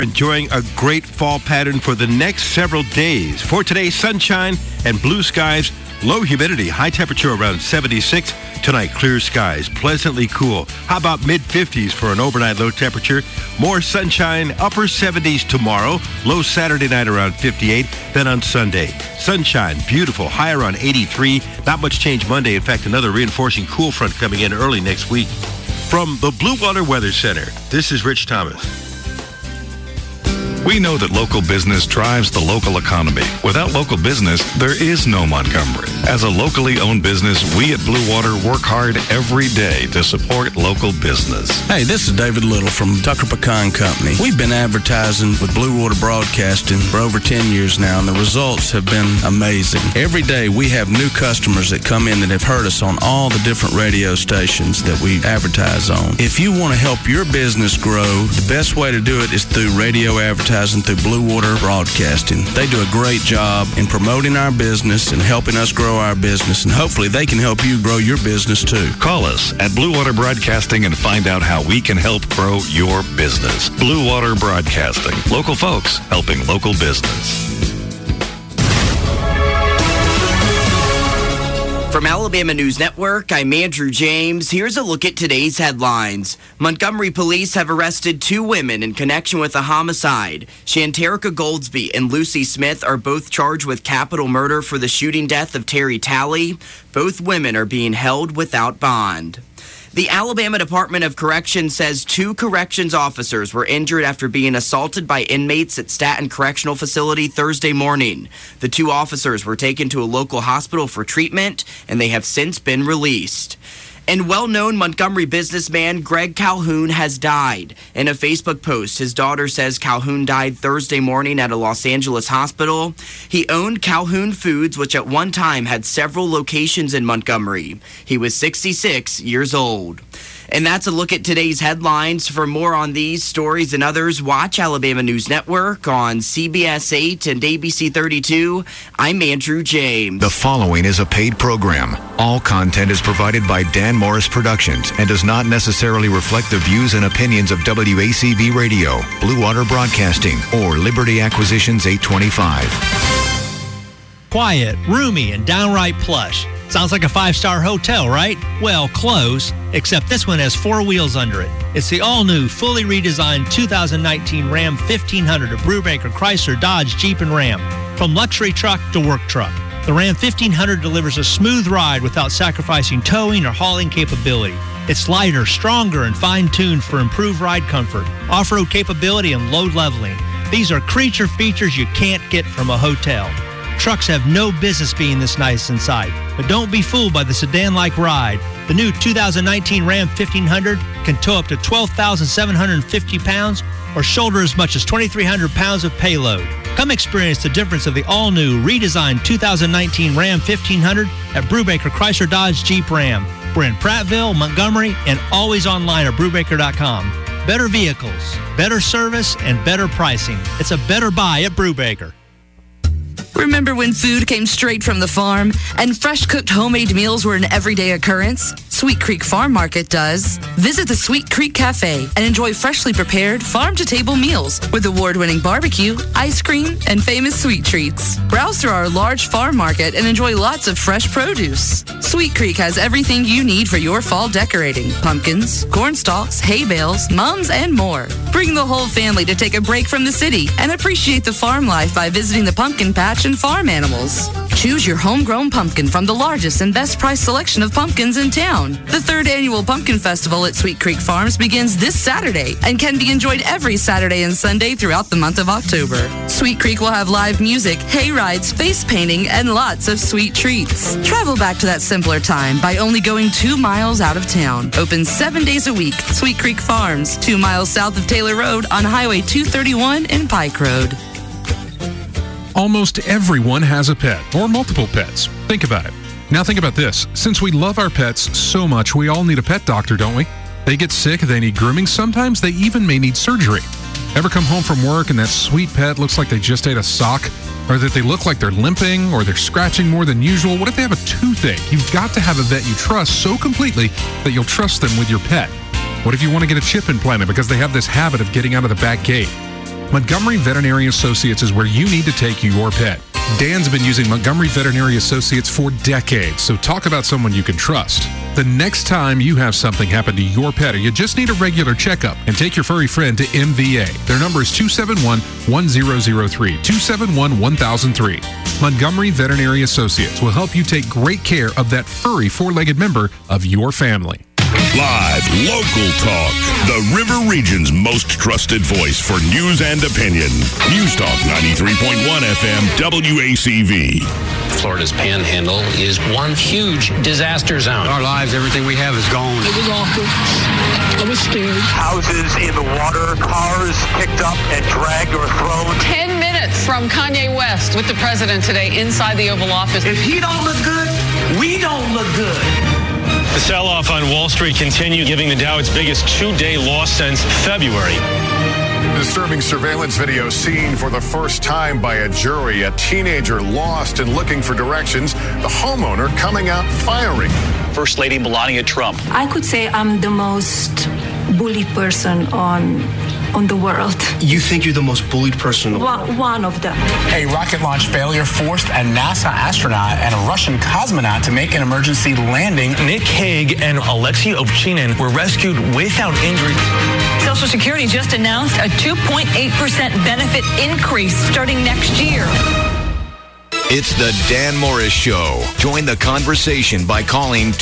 Enjoying a great fall pattern for the next several days. For today, sunshine and blue skies, low humidity, high temperature around 76. Tonight, clear skies, pleasantly cool. How about mid-50s for an overnight low temperature? More sunshine, upper 70s tomorrow. Low Saturday night around 58. Then on Sunday, sunshine, beautiful, high around 83. Not much change Monday. In fact, another reinforcing cool front coming in early next week. From the Blue Water Weather Center, this is Rich Thomas. We know that local business drives the local economy. Without local business, there is no Montgomery. As a locally owned business, we at Blue Water work hard every day to support local business. Hey, this is David Little from Tucker Pecan Company. We've been advertising with Blue Water Broadcasting for over 10 years now, and the results have been amazing. Every day we have new customers that come in that have heard us on all the different radio stations that we advertise on. If you want to help your business grow, the best way to do it is through radio advertising through Blue Water Broadcasting. They do a great job in promoting our business and helping us grow our business, and hopefully they can help you grow your business too. Call us at Blue Water Broadcasting and find out how we can help grow your business. Blue Water Broadcasting. Local folks helping local business. From Alabama News Network, I'm Andrew James. Here's a look at today's headlines. Montgomery police have arrested 2 women in connection with a homicide. Shanterica Goldsby and Lucy Smith are both charged with capital murder for the shooting death of Terry Talley. Both women are being held without bond. The Alabama Department of Corrections says 2 corrections officers were injured after being assaulted by inmates at Staten Correctional Facility Thursday morning. The 2 officers were taken to a local hospital for treatment, and they have since been released. And well-known Montgomery businessman Greg Calhoun has died. In a Facebook post, his daughter says Calhoun died Thursday morning at a Los Angeles hospital. He owned Calhoun Foods, which at one time had several locations in Montgomery. He was 66 years old. And that's a look at today's headlines. For more on these stories and others, watch Alabama News Network on CBS 8 and ABC 32. I'm Andrew James. The following is a paid program. All content is provided by Dan Morris Productions and does not necessarily reflect the views and opinions of WACV Radio, Blue Water Broadcasting, or Liberty Acquisitions 825. Quiet, roomy, and downright plush. Sounds like a 5-star hotel, right? Well, close, except this one has 4 wheels under it. It's the all-new, fully redesigned 2019 Ram 1500 of Brubaker Chrysler Dodge Jeep and Ram. From luxury truck to work truck, the Ram 1500 delivers a smooth ride without sacrificing towing or hauling capability. It's lighter, stronger, and fine-tuned for improved ride comfort, off-road capability, and load leveling. These are creature features you can't get from a hotel. Trucks have no business being this nice inside, but don't be fooled by the sedan-like ride. The new 2019 Ram 1500 can tow up to 12,750 pounds or shoulder as much as 2,300 pounds of payload. Come experience the difference of the all-new, redesigned 2019 Ram 1500 at Brubaker Chrysler Dodge Jeep Ram. We're in Prattville, Montgomery, and always online at Brubaker.com. Better vehicles, better service, and better pricing. It's a better buy at Brubaker. Remember when food came straight from the farm and fresh-cooked homemade meals were an everyday occurrence? Sweet Creek Farm Market does. Visit the Sweet Creek Cafe and enjoy freshly prepared farm-to-table meals with award-winning barbecue, ice cream, and famous sweet treats. Browse through our large farm market and enjoy lots of fresh produce. Sweet Creek has everything you need for your fall decorating: pumpkins, corn stalks, hay bales, mums, and more. Bring the whole family to take a break from the city and appreciate the farm life by visiting the pumpkin patch and farm animals. Choose your homegrown pumpkin from the largest and best price selection of pumpkins in town. The 3rd annual Pumpkin Festival at Sweet Creek Farms begins this Saturday and can be enjoyed every Saturday and Sunday throughout the month of October. Sweet Creek will have live music, hay rides, face painting, and lots of sweet treats. Travel back to that simpler time by only going 2 miles out of town. Open 7 days a week. Sweet Creek Farms, 2 miles south of Taylor Road on Highway 231 and Pike Road. Almost everyone has a pet, or multiple pets. Think about it. Now think about this. Since we love our pets so much, we all need a pet doctor, don't we? They get sick, they need grooming, sometimes they even may need surgery. Ever come home from work and that sweet pet looks like they just ate a sock? Or that they look like they're limping, or they're scratching more than usual? What if they have a toothache? You've got to have a vet you trust so completely that you'll trust them with your pet. What if you want to get a chip implanted because they have this habit of getting out of the back gate? Montgomery Veterinary Associates is where you need to take your pet. Dan's been using Montgomery Veterinary Associates for decades, so talk about someone you can trust. The next time you have something happen to your pet or you just need a regular checkup, and take your furry friend to MVA. Their number is 271-1003, 271-1003. Montgomery Veterinary Associates will help you take great care of that furry four-legged member of your family. Live, local talk. The River Region's most trusted voice for news and opinion. News Talk 93.1 FM WACV. Florida's Panhandle is one huge disaster zone. Our lives, everything we have is gone. It was awful. I was scared. Houses in the water, cars picked up and dragged or thrown. 10 minutes from Kanye West with the president today inside the Oval Office. If he don't look good, we don't look good. The sell-off on Wall Street continued, giving the Dow its biggest two-day loss since February. Disturbing surveillance video seen for the first time by a jury. A teenager lost and looking for directions. The homeowner coming out firing. First Lady Melania Trump. I could say I'm the most bullied person on the world. You think you're the most bullied person in the world? One of them. A rocket launch failure forced a NASA astronaut and a Russian cosmonaut to make an emergency landing. Nick Hague and Alexei Ovchinin were rescued without injury. Social Security just announced a 2.8% benefit increase starting next year. It's the Dan Morris Show. Join the conversation by calling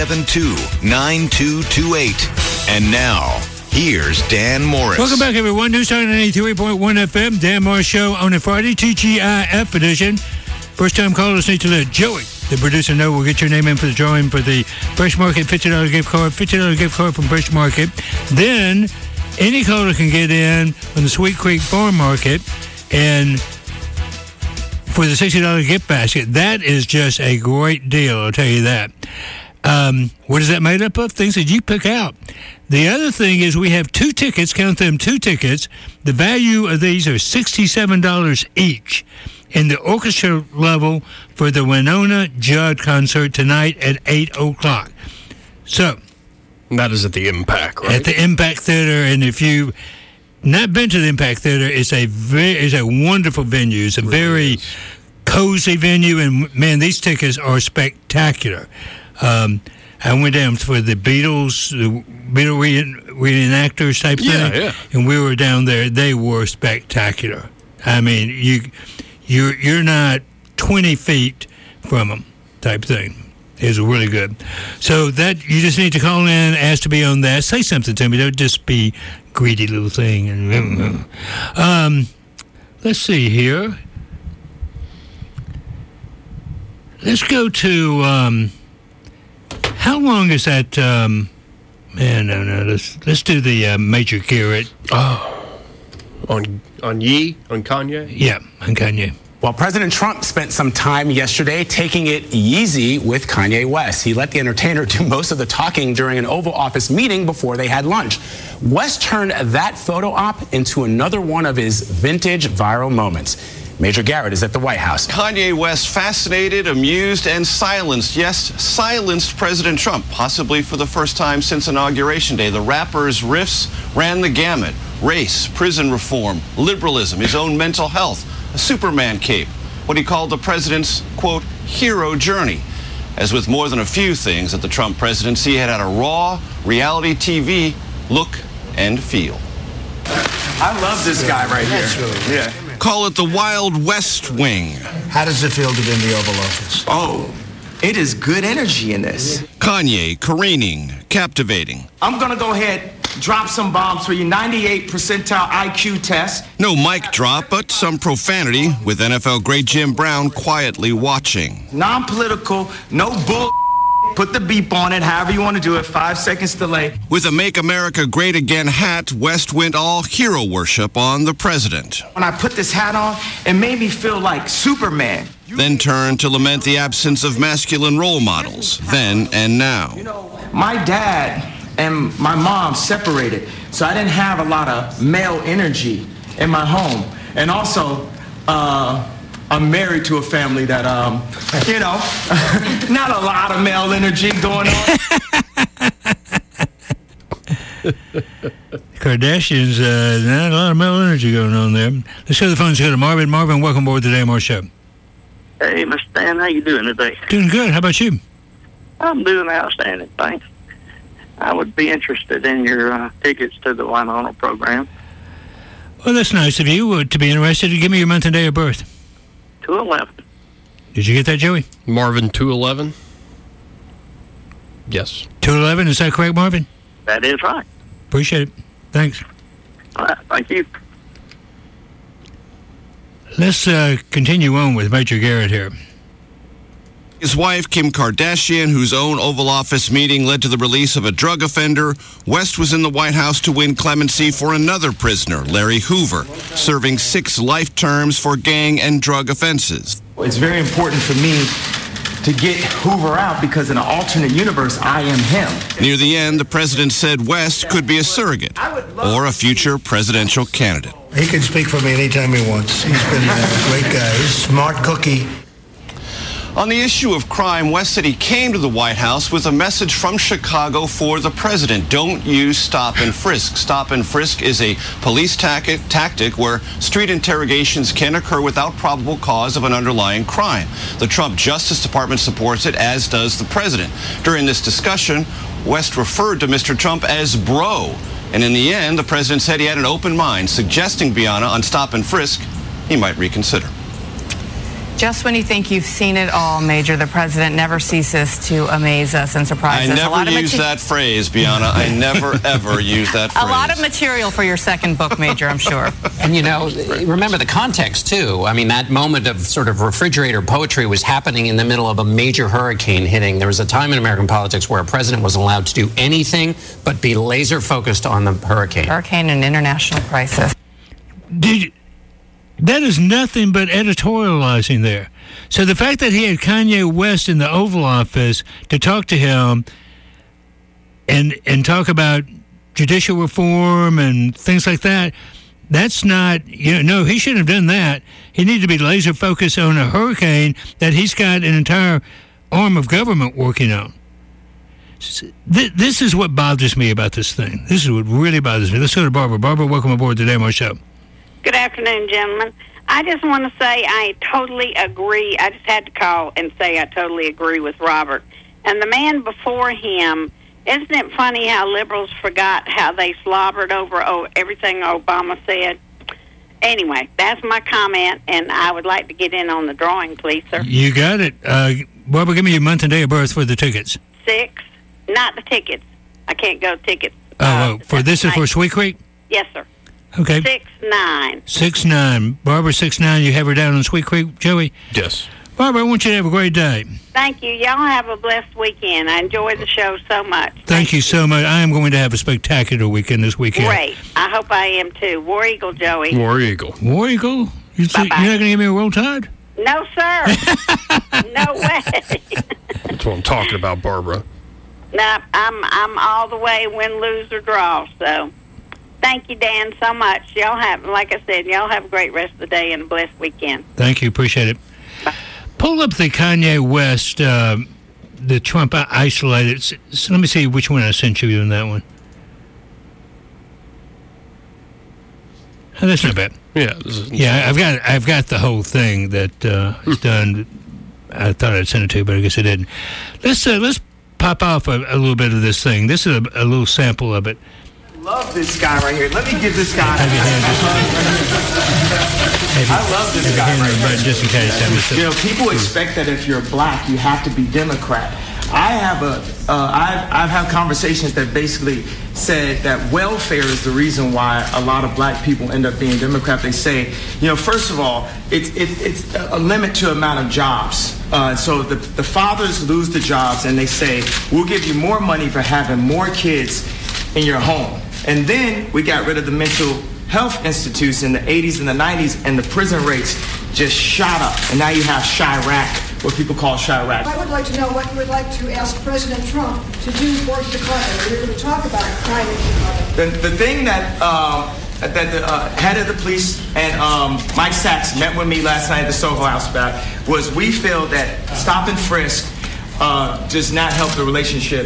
272-9228. And now, here's Dan Morris. Welcome back, everyone. News Talk 93.1 FM. Dan Morris Show on a Friday, TGIF edition. First-time callers need to let Joey, the producer, know. We'll get your name in for the drawing for the Fresh Market $50 gift card. $50 gift card from Fresh Market. Then, any caller can get in on the Sweet Creek Farm Market and for the $60 gift basket. That is just a great deal, I'll tell you that. What is that made up of? Things that you pick out. The other thing is we have 2 tickets, count them, 2 tickets. The value of these are $67 each in the orchestra level for the Winona Judd concert tonight at 8 o'clock. So, that is at the Impact, right? At the Impact Theater, and if you've not been to the Impact Theater, it's a wonderful venue. It's a very cozy venue, and man, these tickets are spectacular. I went down for the Beatles reenactors type thing, and we were down there. They were spectacular. I mean, you're not 20 feet from them type thing. It's really good. So that you just need to call in, ask to be on that. Say something to me. Don't just be greedy little thing. Let's see here. Let's go to. How long is that? No. Let's do the Major Garrett. Oh, on Kanye. Yeah, on Kanye. Well, President Trump spent some time yesterday taking it easy with Kanye West. He let the entertainer do most of the talking during an Oval Office meeting before they had lunch. West turned that photo op into another one of his vintage viral moments. Major Garrett is at the White House. Kanye West fascinated, amused, and silenced. Yes, silenced President Trump, possibly for the first time since Inauguration Day. The rapper's riffs ran the gamut. Race, prison reform, liberalism, his own mental health, a Superman cape, what he called the president's, quote, hero journey. As with more than a few things at the Trump presidency, it had a raw reality TV look and feel. I love this guy right here. Yeah. Call it the Wild West Wing. How does it feel to be in the Oval Office? Oh, it is good energy in this. Kanye, careening, captivating. I'm going to go ahead, drop some bombs for you. 98 percentile IQ test. No mic drop, but some profanity, with NFL great Jim Brown quietly watching. Non-political, no bull. Put the beep on it, however you want to do it, 5 seconds delay. With a Make America Great Again hat, West went all hero worship on the president. When I put this hat on, it made me feel like Superman. Then turned to lament the absence of masculine role models, then and now. You know, my dad and my mom separated, so I didn't have a lot of male energy in my home. And also, I'm married to a family that, not a lot of male energy going on. Kardashians, not a lot of male energy going on there. Let's go to the phones. Go to Marvin. Marvin, welcome aboard the Dan Moore Show. Hey, Mr. Dan, how you doing today? Doing good. How about you? I'm doing outstanding, thanks. I would be interested in your tickets to the Winona program. Well, that's nice of you to be interested. Give me your month and day of birth. 2/11. Did you get that, Joey? Marvin 211. Yes. 211, is that correct, Marvin? That is right. Appreciate it. Thanks. All right, thank you. Let's continue on with Major Garrett here. His wife, Kim Kardashian, whose own Oval Office meeting led to the release of a drug offender, West was in the White House to win clemency for another prisoner, Larry Hoover, serving 6 life terms for gang and drug offenses. It's very important for me to get Hoover out because in an alternate universe, I am him. Near the end, the president said West could be a surrogate or a future presidential candidate. He can speak for me anytime he wants. He's been a great guy. He's a smart cookie. On the issue of crime, West said he came to the White House with a message from Chicago for the president. Don't use stop and frisk. Stop and frisk is a police tactic where street interrogations can occur without probable cause of an underlying crime. The Trump Justice Department supports it, as does the president. During this discussion, West referred to Mr. Trump as bro. And in the end, the president said he had an open mind, suggesting Bianna on stop and frisk he might reconsider. Just when you think you've seen it all, Major, the president never ceases to amaze us and surprise us. I never use that phrase, Bianna. I never, ever use that phrase. A lot of material for your second book, Major, I'm sure. And, you know, remember the context, too. I mean, that moment of sort of refrigerator poetry was happening in the middle of a major hurricane hitting. There was a time in American politics where a president wasn't allowed to do anything but be laser focused on the hurricane. Hurricane and international crisis. That is nothing but editorializing there. So the fact that he had Kanye West in the Oval Office to talk to him and talk about judicial reform and things like that, that's not, no, he shouldn't have done that. He needed to be laser focused on a hurricane that he's got an entire arm of government working on. This is what bothers me about this thing. This is what really bothers me. Let's go to Barbara. Barbara, welcome aboard the Dan Moore Show. Good afternoon, gentlemen. I just want to say I totally agree. I just had to call and say I totally agree with Robert. And the man before him, isn't it funny how liberals forgot how they slobbered over everything Obama said? Anyway, that's my comment, and I would like to get in on the drawing, please, sir. You got it. Barbara, give me your month and day of birth for the tickets. 6, not the tickets. I can't go tickets. For this is for Sweet Creek? Yes, sir. Okay. 6-9. 6-9. Barbara 6-9. You have her down on Sweet Creek, Joey? Yes. Barbara, I want you to have a great day. Thank you. Y'all have a blessed weekend. I enjoy the show so much. Thank you so much. I am going to have a spectacular weekend this weekend. Great. I hope I am too. War Eagle, Joey. War Eagle. War Eagle? You're not going to give me a Roll Tide? No, sir. No way. That's what I'm talking about, Barbara. No, I'm all the way win, lose, or draw, so... Thank you, Dan, so much. Y'all have, like I said, y'all have a great rest of the day and a blessed weekend. Thank you. Appreciate it. Bye. Pull up the Kanye West, the Trump isolated. So let me see which one I sent you in that one. Oh, that's not bad. Yeah. I've got the whole thing that is done. I thought I'd send it to you, but I guess I didn't. Let's pop off a little bit of this thing. This is a little sample of it. Love this guy right here. Let me give this guy. I love this guy right here. Just in case. People expect that if you're black, you have to be Democrat. I've had conversations that basically said that welfare is the reason why a lot of black people end up being Democrat. They say, first of all, it's a limit to amount of jobs. So the fathers lose the jobs, and they say, we'll give you more money for having more kids in your home. And then we got rid of the mental health institutes in the 80s and the 90s, and the prison rates just shot up. And now you have Chirac, what people call Chirac. I would like to know what you would like to ask President Trump to do for Chicago. We're going to talk about crime in Chicago. The thing that the head of the police and Mike Sachs met with me last night at the Soho House about was we feel that stop and frisk does not help the relationships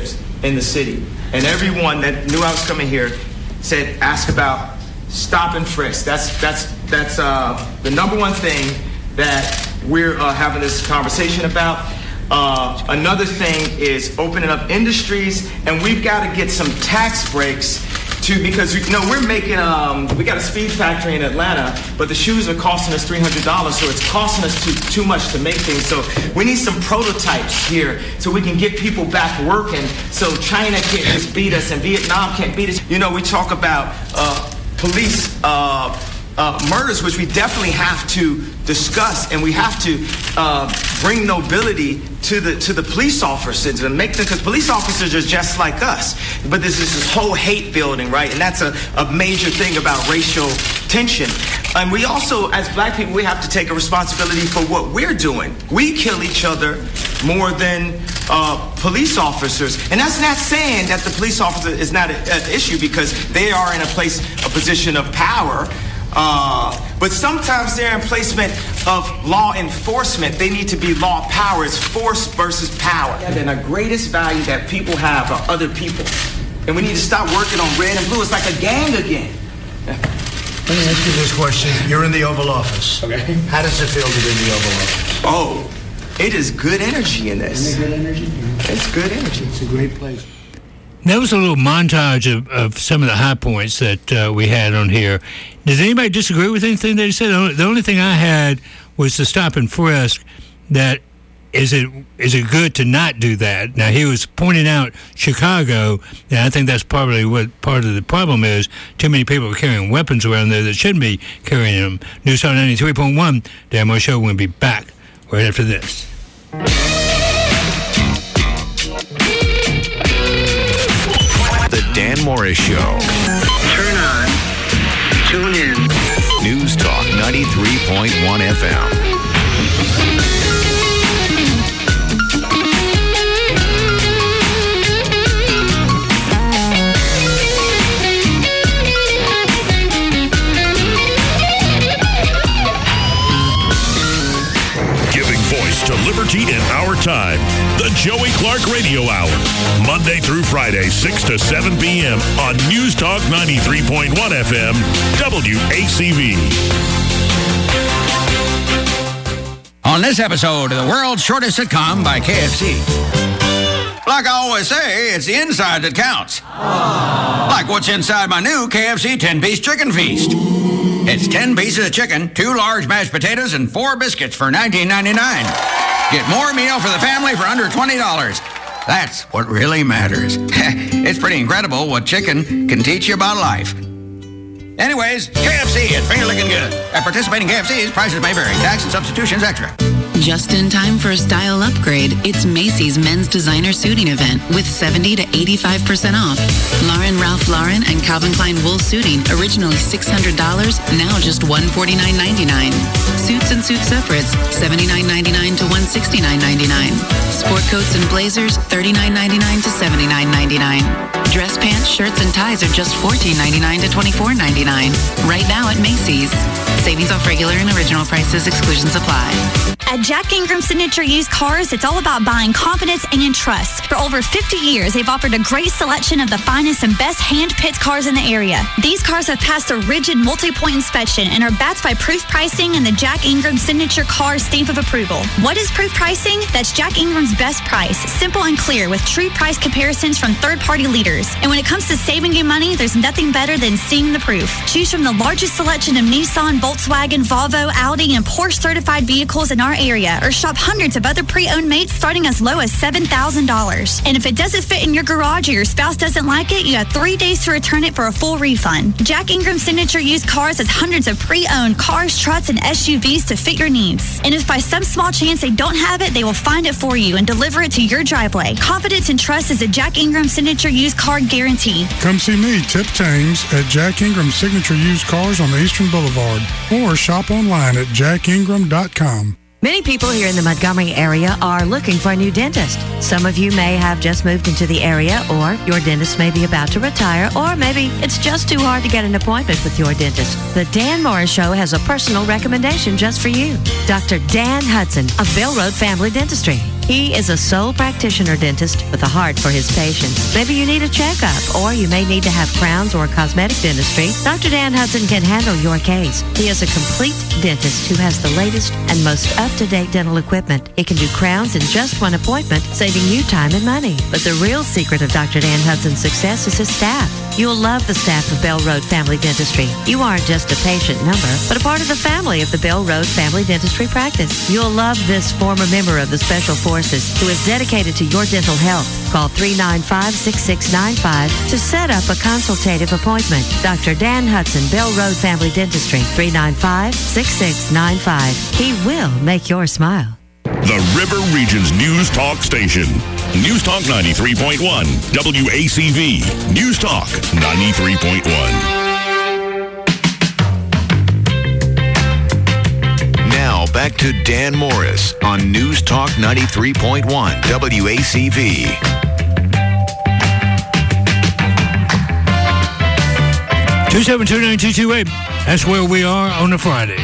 in the city. And everyone that knew I was coming here said, ask about stop and frisk. That's the number one thing that we're having this conversation about. Another thing is opening up industries, and we've got to get some tax breaks too, because we're making we got a speed factory in Atlanta, but the shoes are costing us $300, so it's costing us too much to make things. So we need some prototypes here so we can get people back working, so China can't just beat us and Vietnam can't beat us. We talk about police murders, which we definitely have to discuss, and we have to bring nobility to the police officers and make them, because police officers are just like us. But there's this whole hate building, right? And that's a major thing about racial tension. And we also, as black people, we have to take a responsibility for what we're doing. We kill each other more than police officers. And that's not saying that the police officer is not an issue, because they are in a position of power. But sometimes they're in placement of law enforcement. They need to be law power. It's force versus power. And the greatest value that people have are other people. And we need to stop working on red and blue. It's like a gang again. Let me ask you this question. You're in the Oval Office. Okay. How does it feel to be in the Oval Office? Oh, it is good energy in this. Isn't it good energy? It's good energy. It's a great place. That was a little montage of some of the high points that we had on here. Does anybody disagree with anything that he said? The only thing I had was the stop and frisk. That is it good to not do that? Now, he was pointing out Chicago, and I think that's probably what part of the problem is. Too many people are carrying weapons around there that shouldn't be carrying them. News Talk 93.1, Dan Moore Show. We'll be back right after this. The Dan Morris Show. Turn on. Tune in. News Talk 93.1 FM. To liberty in our time. The Joey Clark Radio Hour. Monday through Friday, 6 to 7 p.m. on News Talk 93.1 FM, WACV. On this episode of the world's shortest sitcom by KFC. Like I always say, it's the inside that counts. Like what's inside my new KFC 10-piece chicken feast. It's 10 pieces of chicken, 2 large mashed potatoes, and 4 biscuits for $19.99. Get more meal for the family for under $20. That's what really matters. It's pretty incredible what chicken can teach you about life. Anyways, KFC, it's finger licking good. At participating KFCs, prices may vary. Tax and substitutions extra. Just in time for a style upgrade, it's Macy's men's designer suiting event with 70 to 85% off. Lauren Ralph Lauren and Calvin Klein wool suiting, originally $600, now just $149.99. Suits and suit separates, $79.99 to $169.99. Sport coats and blazers, $39.99 to $79.99. Dress pants, shirts, and ties are just $14.99 to $24.99. Right now at Macy's. Savings off regular and original prices. Exclusions apply. At Jack Ingram Signature Used Cars, it's all about buying confidence and trust. For over 50 years, they've offered a great selection of the finest and best hand-picked cars in the area. These cars have passed a rigid multi-point inspection and are backed by proof pricing and the Jack Ingram Signature Car stamp of approval. What is proof pricing? That's Jack Ingram's best price, simple and clear, with true price comparisons from third-party leaders. And when it comes to saving you money, there's nothing better than seeing the proof. Choose from the largest selection of Nissan, Volkswagen, Volvo, Audi, and Porsche certified vehicles in our area, or shop hundreds of other pre-owned mates starting as low as $7,000. And if it doesn't fit in your garage or your spouse doesn't like it, you have 3 days to return it for a full refund. Jack Ingram Signature Used Cars has hundreds of pre-owned cars, trucks, and SUVs to fit your needs. And if by some small chance they don't have it, they will find it for you and deliver it to your driveway. Confidence and trust is a Jack Ingram Signature Used Car guarantee. Come see me, Tip Thames, at Jack Ingram Signature Used Cars on the Eastern Boulevard, or shop online at jackingram.com. Many people here in the Montgomery area are looking for a new dentist. Some of you may have just moved into the area, or your dentist may be about to retire, or maybe it's just too hard to get an appointment with your dentist. The Dan Morris Show has a personal recommendation just for you. Dr. Dan Hudson of Bell Road Family Dentistry. He is a sole practitioner dentist with a heart for his patients. Maybe you need a checkup, or you may need to have crowns or cosmetic dentistry. Dr. Dan Hudson can handle your case. He is a complete dentist who has the latest and most up-to-date dental equipment. He can do crowns in just one appointment, saving you time and money. But the real secret of Dr. Dan Hudson's success is his staff. You'll love the staff of Bell Road Family Dentistry. You aren't just a patient number, but a part of the family of the Bell Road Family Dentistry practice. You'll love this former member of the Special Forces who is dedicated to your dental health. Call 395-6695 to set up a consultative appointment. Dr. Dan Hudson, Bell Road Family Dentistry, 395-6695. He will make your smile. The River Region's News Talk station. News Talk 93.1. WACV. News Talk 93.1. Now back to Dan Morris on News Talk 93.1 WACV. Two 2729228. That's where we are on a Friday.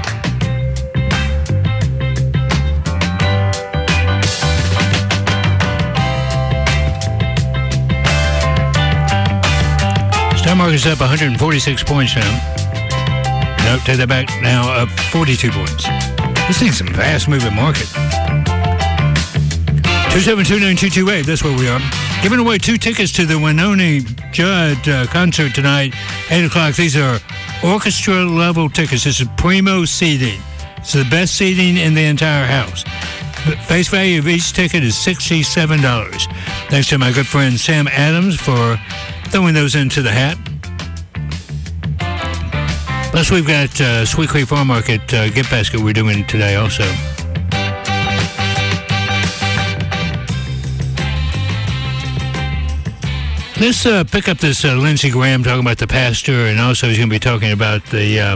Stock market's up 146 points now. No, take that back. Now up 42 points. This thing's a fast-moving market. 2729228, that's where we are. Giving away 2 tickets to the Wynonie Judd concert tonight, 8 o'clock. These are orchestra-level tickets. This is primo seating. It's the best seating in the entire house. The face value of each ticket is $67. Thanks to my good friend Sam Adams for throwing those into the hat. Plus, we've got Sweet Creek Farm Market gift basket we're doing today also. Let's pick up this Lindsey Graham talking about the pastor, and also he's going to be talking about the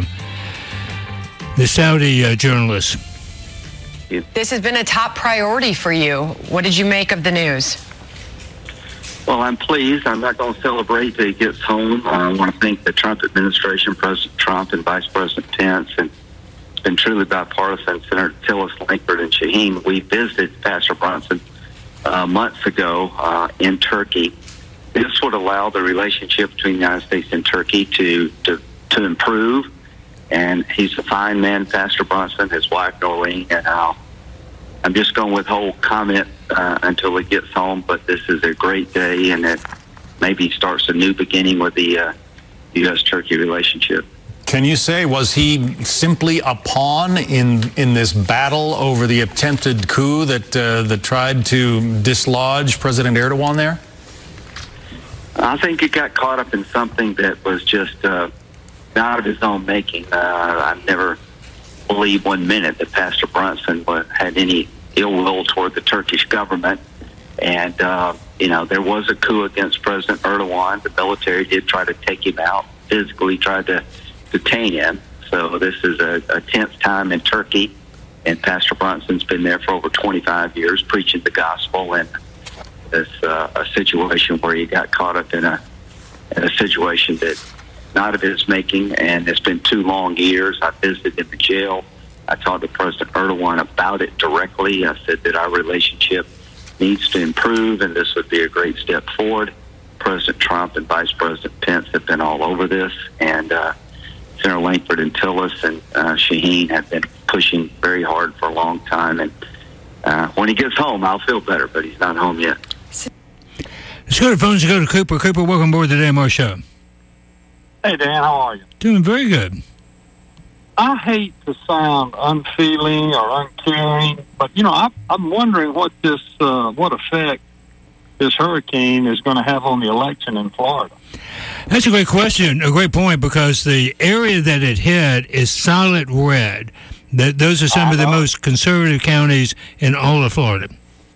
Saudi journalist. This has been a top priority for you. What did you make of the news? Well, I'm pleased. I'm not going to celebrate till he gets home. I want to thank the Trump administration, President Trump and Vice President Pence, and it's been truly bipartisan. Senator Tillis, Lankford, and Shaheen. We visited Pastor Brunson months ago in Turkey. This would allow the relationship between the United States and Turkey to improve. And he's a fine man, Pastor Brunson, his wife, Noreen, and I'm just going to withhold comment until he gets home, but this is a great day, and it maybe starts a new beginning with the U.S.-Turkey relationship. Can you say, was he simply a pawn in this battle over the attempted coup that tried to dislodge President Erdogan there? I think he got caught up in something that was just not of his own making. I never believed 1 minute that Pastor Brunson had any ill will toward the Turkish government. And, there was a coup against President Erdogan. The military did try to take him out, physically tried to detain him. So this is a tense time in Turkey. And Pastor Brunson's been there for over 25 years preaching the gospel. And it's a situation where he got caught up in a situation that not of his making, and it's been 2 long years. I visited him in jail. I talked to President Erdogan about it directly. I said that our relationship needs to improve, and this would be a great step forward. President Trump and Vice President Pence have been all over this, and Senator Lankford and Tillis and Shaheen have been pushing very hard for a long time. And when he gets home, I'll feel better, but he's not home yet. Let's go to phones and go to Cooper. Cooper, welcome aboard the Dan Morris Show. Hey, Dan, how are you? Doing very good. I hate to sound unfeeling or uncaring, but, I'm wondering what effect this hurricane is going to have on the election in Florida. That's a great question, a great point, because the area that it hit is solid red. Those are some of the most conservative counties in all of Florida.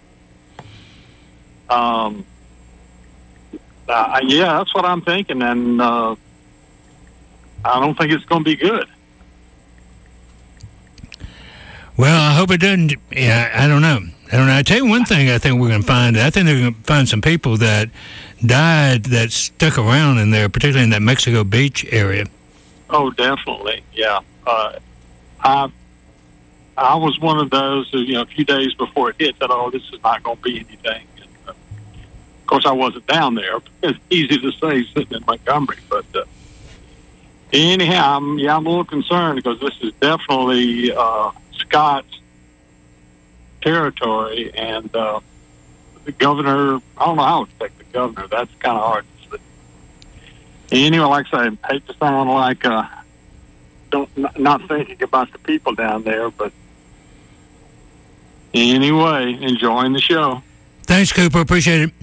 Yeah, that's what I'm thinking, and I don't think it's going to be good. Well, I hope it doesn't. Yeah, I don't know. I tell you one thing I think we're going to find. I think they're going to find some people that died that stuck around in there, particularly in that Mexico Beach area. Oh, definitely, yeah. I I was one of those who, a few days before it hit, said, "Oh, this is not going to be anything." And, of course, I wasn't down there. It's easy to say sitting in Montgomery, but anyhow, I'm a little concerned because this is definitely Scott's territory, and the governor. I don't know how to take the governor. That's kind of hard to say. Anyway, like I say, I hate to sound like not thinking about the people down there, but anyway, enjoying the show. Thanks, Cooper. Appreciate it.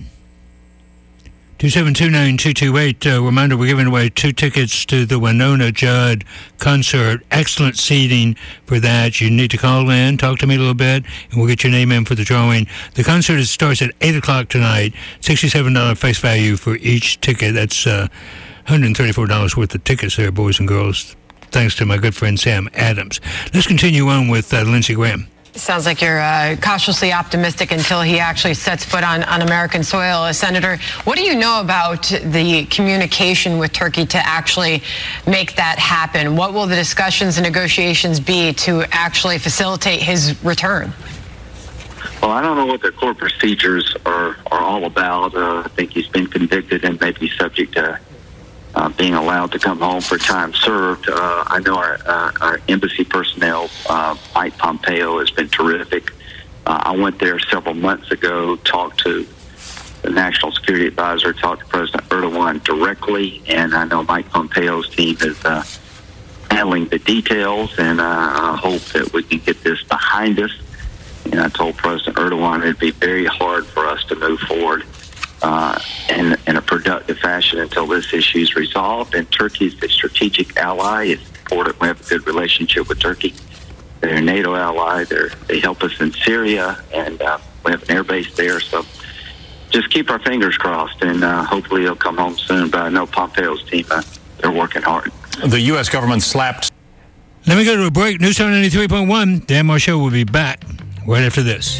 2729228. Reminder, we're giving away 2 tickets to the Winona Judd concert. Excellent seating for that. You need to call in, talk to me a little bit, and we'll get your name in for the drawing. The concert starts at 8 o'clock tonight. $67 face value for each ticket. That's $134 worth of tickets there, boys and girls. Thanks to my good friend Sam Adams. Let's continue on with Lindsey Graham. Sounds like you're cautiously optimistic until he actually sets foot on American soil. Senator, what do you know about the communication with Turkey to actually make that happen? What will the discussions and negotiations be to actually facilitate his return? Well, I don't know what the court procedures are all about. I think he's been convicted and may be subject to being allowed to come home for time served. I know our embassy personnel, Mike Pompeo, has been terrific. I went there several months ago, talked to the National Security Advisor, talked to President Erdogan directly, and I know Mike Pompeo's team is handling the details, and I hope that we can get this behind us. And I told President Erdogan it'd be very hard for us to move forward in a productive fashion until this issue is resolved. And Turkey's a strategic ally. It's important we have a good relationship with Turkey. They're a NATO ally. They help us in Syria, and we have an air base there. So just keep our fingers crossed, and hopefully he'll come home soon. But I know Pompeo's team, they're working hard. The U.S. government slapped. Let me go to a break. News Talk 93.1. Dan Moore Show will be back right after this.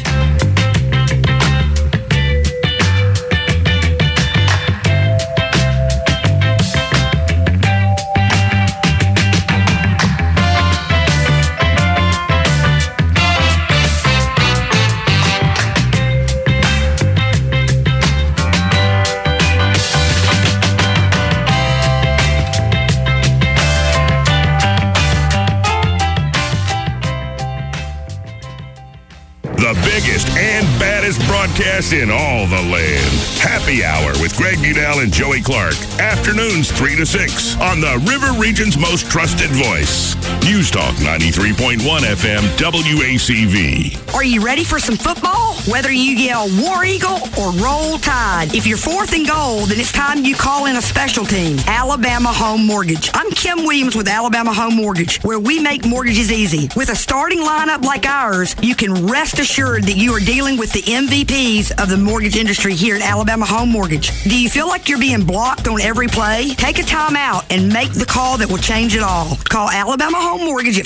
The biggest and baddest broadcast in all the land. Happy Hour with Greg Budell and Joey Clark. Afternoons 3 to 6 on the River Region's most trusted voice. News Talk 93.1 FM WACV. Are you ready for some football? Whether you yell War Eagle or Roll Tide, if you're fourth and goal, then it's time you call in a special team, Alabama Home Mortgage. I'm Kim Williams with Alabama Home Mortgage, where we make mortgages easy. With a starting lineup like ours, you can rest assured that you are dealing with the MVPs of the mortgage industry here at Alabama Home Mortgage. Do you feel like you're being blocked on every play? Take a time out and make the call that will change it all. Call Alabama Home Mortgage at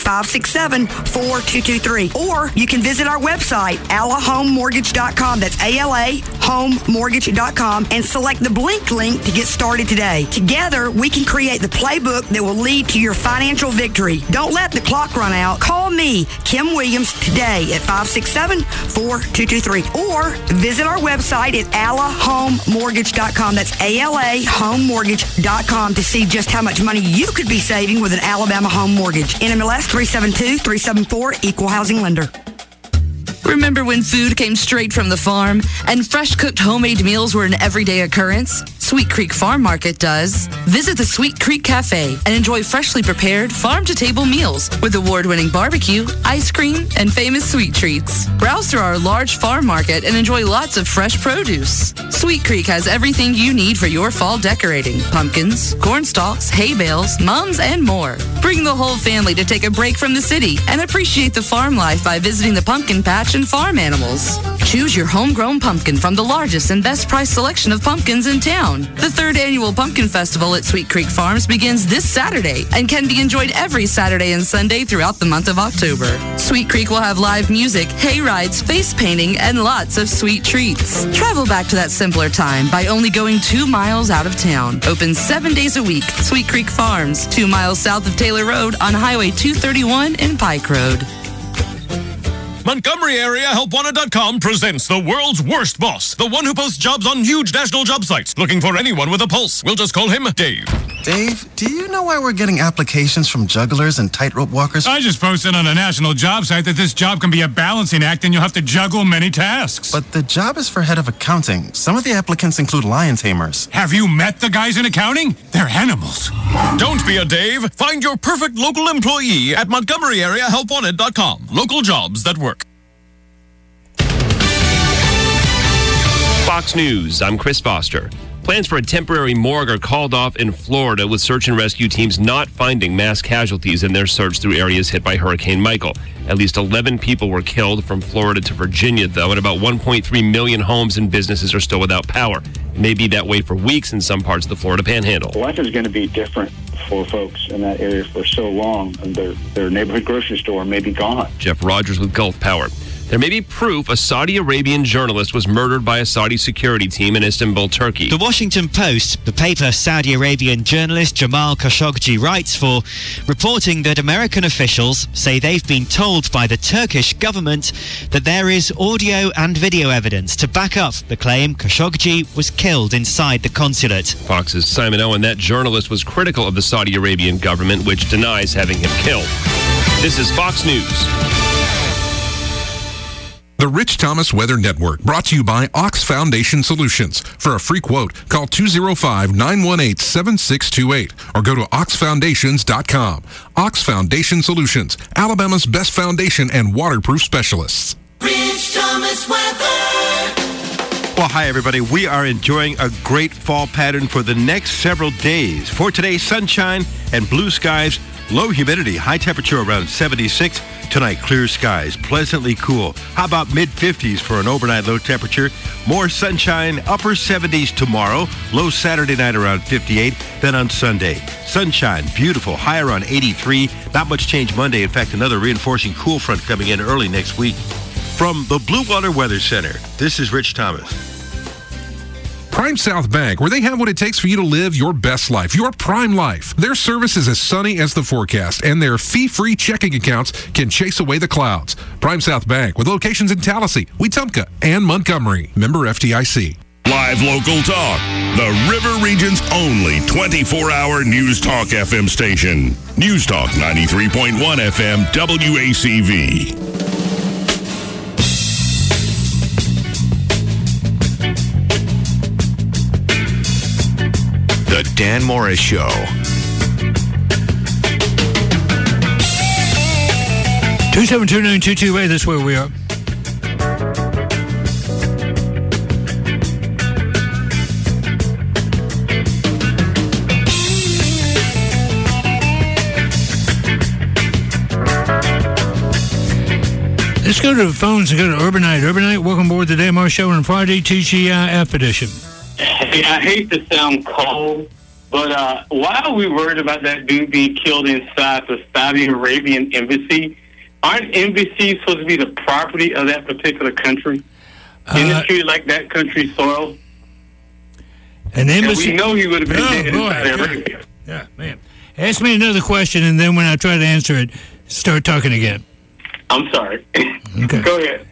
567-4223. Or you can visit our website, alahomemortgage.com. That's alahomemortgage.com, and select the Blink link to get started today. Together, we can create the playbook that will lead to your financial victory. Don't let the clock run out. Call me, Kim Williams, today at 567-4223. Or visit our website at alahomemortgage.com. That's alahomemortgage.com to see just how much money you could be saving with an Alabama Home Mortgage. NMLS 372-374, Equal Housing Lender. Remember when food came straight from the farm and fresh cooked homemade meals were an everyday occurrence? Sweet Creek Farm Market does. Visit the Sweet Creek Cafe and enjoy freshly prepared farm-to-table meals with award-winning barbecue, ice cream, and famous sweet treats. Browse through our large farm market and enjoy lots of fresh produce. Sweet Creek has everything you need for your fall decorating: pumpkins, corn stalks, hay bales, mums, and more. Bring the whole family to take a break from the city and appreciate the farm life by visiting the pumpkin patch and farm animals. Choose your homegrown pumpkin from the largest and best price selection of pumpkins in town. The 3rd annual Pumpkin Festival at Sweet Creek Farms begins this Saturday and can be enjoyed every Saturday and Sunday throughout the month of October. Sweet Creek will have live music, hay rides, face painting, and lots of sweet treats. Travel back to that simpler time by only going 2 miles out of town. Open 7 days a week. Sweet Creek Farms, 2 miles south of Taylor Road on Highway 231 in Pike Road. Montgomery Area HelpWanted.com presents the world's worst boss, the one who posts jobs on huge national job sites, looking for anyone with a pulse. We'll just call him Dave. Dave, do you know why we're getting applications from jugglers and tightrope walkers? I just posted on a national job site that this job can be a balancing act and you'll have to juggle many tasks. But the job is for head of accounting. Some of the applicants include lion tamers. Have you met the guys in accounting? They're animals. Don't be a Dave. Find your perfect local employee at Montgomery Area HelpWanted.com. Local jobs that work. Fox News, I'm Chris Foster. Plans for a temporary morgue are called off in Florida, with search and rescue teams not finding mass casualties in their search through areas hit by Hurricane Michael. At least 11 people were killed from Florida to Virginia, though, and about 1.3 million homes and businesses are still without power. It may be that way for weeks in some parts of the Florida Panhandle. Life is going to be different for folks in that area for so long, and their neighborhood grocery store may be gone. Jeff Rogers with Gulf Power. There may be proof a Saudi Arabian journalist was murdered by a Saudi security team in Istanbul, Turkey. The Washington Post, the paper Saudi Arabian journalist Jamal Khashoggi writes for, reporting that American officials say they've been told by the Turkish government that there is audio and video evidence to back up the claim Khashoggi was killed inside the consulate. Fox's Simon Owen, that journalist was critical of the Saudi Arabian government, which denies having him killed. This is Fox News. The Rich Thomas Weather Network, brought to you by Ox Foundation Solutions. For a free quote, call 205-918-7628 or go to oxfoundations.com. Ox Foundation Solutions, Alabama's best foundation and waterproof specialists. Rich Thomas Weather. Well, hi, everybody. We are enjoying a great fall pattern for the next several days. For today, sunshine and blue skies, low humidity, high temperature around 76. Tonight, clear skies, pleasantly cool. How about mid-50s for an overnight low temperature? More sunshine, upper 70s tomorrow. Low Saturday night around 58. Then on Sunday, sunshine, beautiful, high around 83. Not much change Monday. In fact, another reinforcing cool front coming in early next week. From the Blue Water Weather Center, this is Rich Thomas. Prime South Bank, where they have what it takes for you to live your best life, your prime life. Their service is as sunny as the forecast, and their fee-free checking accounts can chase away the clouds. Prime South Bank, with locations in Tallahassee, Wetumpka, and Montgomery. Member FDIC. Live local talk. The River Region's only 24-hour News Talk FM station. News Talk 93.1 FM WACV. The Dan Morris Show. Two 2729228, that's where we are. Let's go to the phones and go to Urbanite. Urbanite, welcome aboard the Dan Morris Show on Friday, TGIF edition. Hey, I hate to sound cold, but why are we worried about that dude being killed inside the Saudi Arabian embassy? Aren't embassies supposed to be the property of that particular country? Industry like that country's soil? An embassy? And we know he would have been dead in Saudi Arabia. Yeah, man. Ask me another question, and then when I try to answer it, start talking again. I'm sorry. Okay. Go ahead.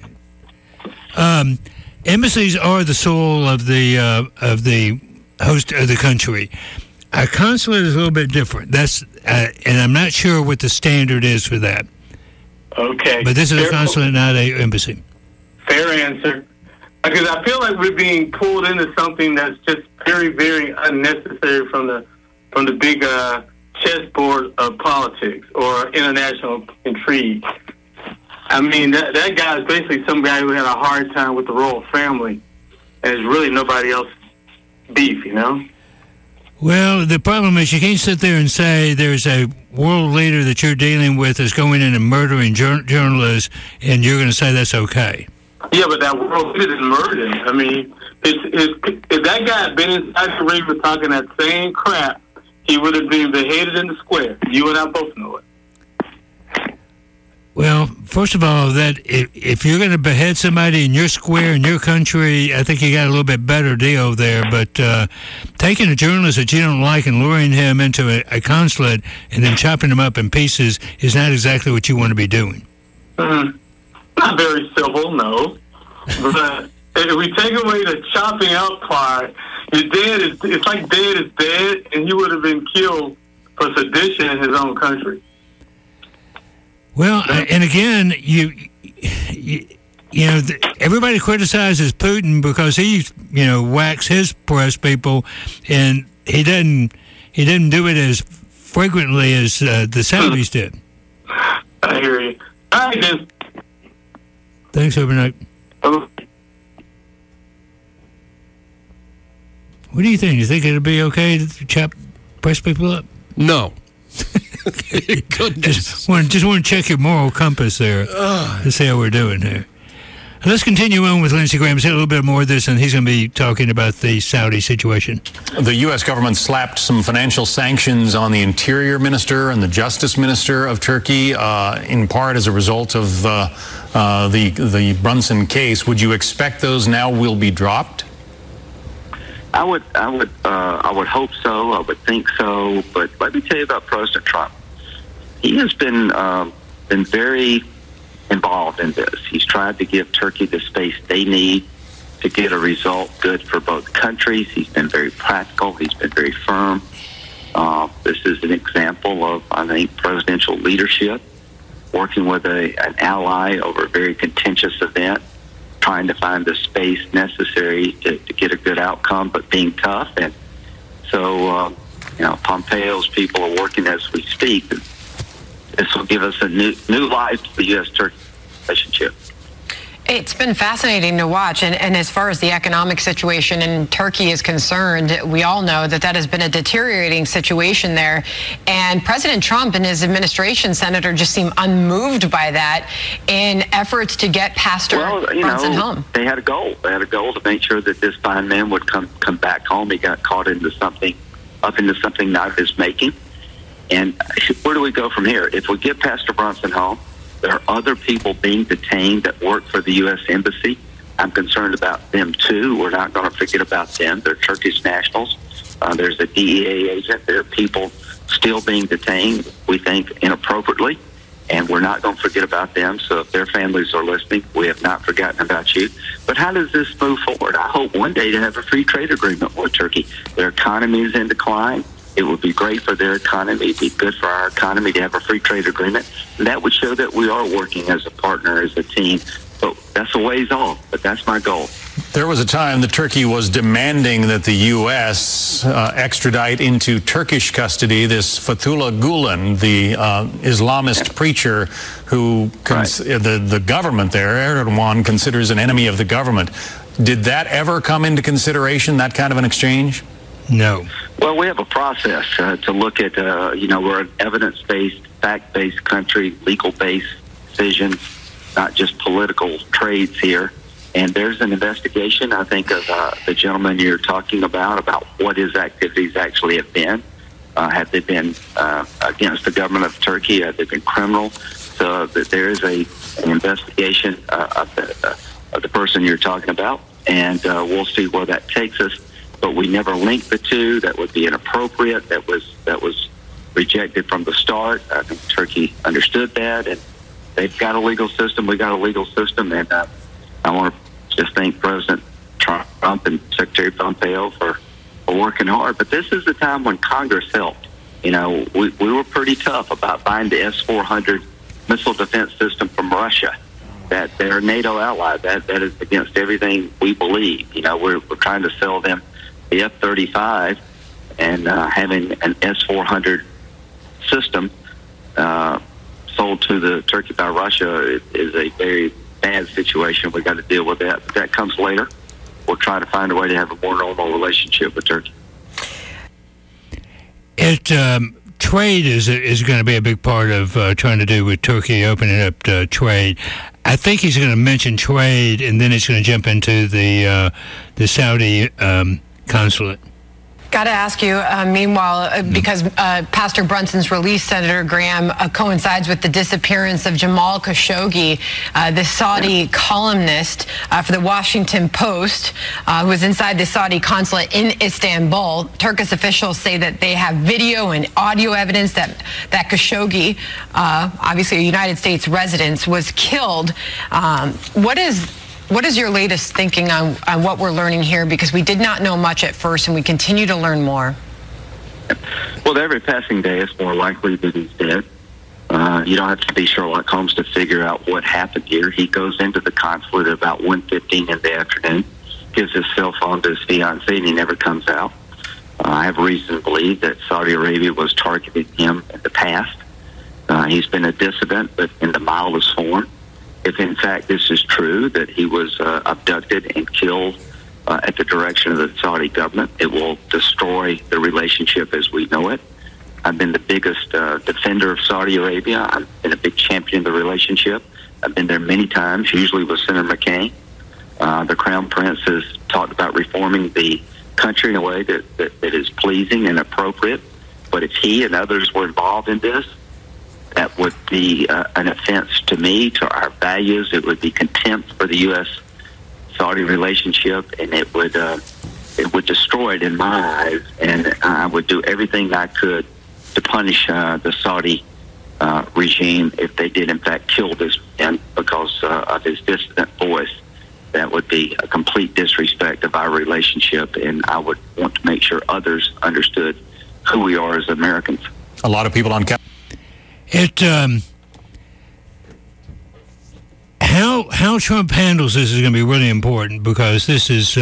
Embassies are the soul of the host of the country. A consulate is a little bit different. That's and I'm not sure what the standard is for that. Okay. But this is a consulate, not an embassy. Fair answer. Because I feel like we're being pulled into something that's just very, very unnecessary from the big chessboard of politics or international intrigue. I mean, that guy is basically some guy who had a hard time with the royal family, and it's really nobody else's beef, you know? Well, the problem is you can't sit there and say there's a world leader that you're dealing with that's going in and murdering journalists, and you're going to say that's okay. Yeah, but that world leader didn't murder him. I mean, if that guy had been inside the river talking that same crap, he would have been beheaded in the square. You and I both know it. Well, first of all, that if you're going to behead somebody in your square, in your country, I think you got a little bit better deal there. But taking a journalist that you don't like and luring him into a consulate and then chopping him up in pieces is not exactly what you want to be doing. Mm-hmm. not very civil, no. But if we take away the chopping out part, it's like dead is dead, and he would have been killed for sedition in his own country. Well, and again, everybody criticizes Putin because he, whacks his press people, and he didn't do it as frequently as the Saudis did. I hear you. All right, then. Thanks, overnight. What do you think? Do you think it'll be okay to chop press people up? No. Goodness. Just want to check your moral compass there to see how we're doing here. Let's continue on with Lindsey Graham. Say a little bit more of this, and he's going to be talking about the Saudi situation. The U.S. government slapped some financial sanctions on the Interior Minister and the Justice Minister of Turkey, in part as a result of the Brunson case. Would you expect those now will be dropped? I would hope so. I would think so. But let me tell you about President Trump. He has been very involved in this. He's tried to give Turkey the space they need to get a result good for both countries. He's been very practical. He's been very firm. This is an example of, I think, presidential leadership, working with an ally over a very contentious event, trying to find the space necessary to get a good outcome, but being tough. And so, Pompeo's people are working as we speak. This will give us a new life to the U.S.-Turkey relationship. It's been fascinating to watch. And as far as the economic situation in Turkey is concerned, we all know that has been a deteriorating situation there. And President Trump and his administration, Senator, just seem unmoved by that in efforts to get Pastor Brunson home. They had a goal. They had a goal to make sure that this fine man would come back home. He got caught into something not of his making. And where do we go from here? If we get Pastor Brunson home, there are other people being detained that work for the U.S. Embassy. I'm concerned about them, too. We're not going to forget about them. They're Turkish nationals. There's a DEA agent. There are people still being detained, we think, inappropriately, and we're not going to forget about them. So if their families are listening, we have not forgotten about you. But how does this move forward? I hope one day to have a free trade agreement with Turkey. Their economy is in decline. It would be great for their economy. It'd be good for our economy to have a free trade agreement. And that would show that we are working as a partner, as a team. So that's a ways off, but that's my goal. There was a time that Turkey was demanding that the U.S. Extradite into Turkish custody this Fethullah Gulen, the Islamist preacher who the government there, Erdogan, considers an enemy of the government. Did that ever come into consideration, that kind of an exchange? No. Well, we have a process to look at, we're an evidence-based, fact-based country, legal-based decisions, not just political trades here. And there's an investigation, I think, of the gentleman you're talking about what his activities actually have been. Have they been against the government of Turkey? Have they been criminal? So there is an investigation of the person you're talking about, and we'll see where that takes us. But we never linked the two. That would be inappropriate. That was rejected from the start. I think Turkey understood that, and they've got a legal system. We got a legal system, and I want to just thank President Trump and Secretary Pompeo for working hard. But this is the time when Congress helped. We were pretty tough about buying the S-400 missile defense system from Russia. That they're a NATO ally. That is against everything we believe. We're trying to sell them the F-35, and having an S-400 system sold to the Turkey by Russia is a very bad situation. We've got to deal with that. But that comes later. We'll try to find a way to have a more normal relationship with Turkey. Trade is going to be a big part of trying to do with Turkey, opening up trade. I think he's going to mention trade, and then he's going to jump into the Saudi consulate. Got to ask you, meanwhile, because Pastor Brunson's release, Senator Graham, coincides with the disappearance of Jamal Khashoggi, the Saudi columnist for the Washington Post, who was inside the Saudi consulate in Istanbul. Turkish officials say that they have video and audio evidence that Khashoggi, obviously a United States resident, was killed. What is your latest thinking on what we're learning here? Because we did not know much at first, and we continue to learn more. Well, every passing day, it's more likely that he's dead. You don't have to be Sherlock Holmes to figure out what happened here. He goes into the consulate at about 1:15 in the afternoon, gives his cell phone to his fiancée, and he never comes out. I have reason to believe that Saudi Arabia was targeting him in the past. He's been a dissident, but in the mildest form. If in fact this is true, that he was abducted and killed at the direction of the Saudi government, it will destroy the relationship as we know it. I've been the biggest defender of Saudi Arabia. I've been a big champion of the relationship. I've been there many times, usually with Senator McCain. The Crown Prince has talked about reforming the country in a way that is pleasing and appropriate. But if he and others were involved in this, that would be an offense to me, to our values. It would be contempt for the U.S.-Saudi relationship, and it would destroy it in my eyes. And I would do everything I could to punish the Saudi regime if they did, in fact, kill this man because of his dissident voice. That would be a complete disrespect of our relationship, and I would want to make sure others understood who we are as Americans. A lot of people on how Trump handles this is going to be really important, because this is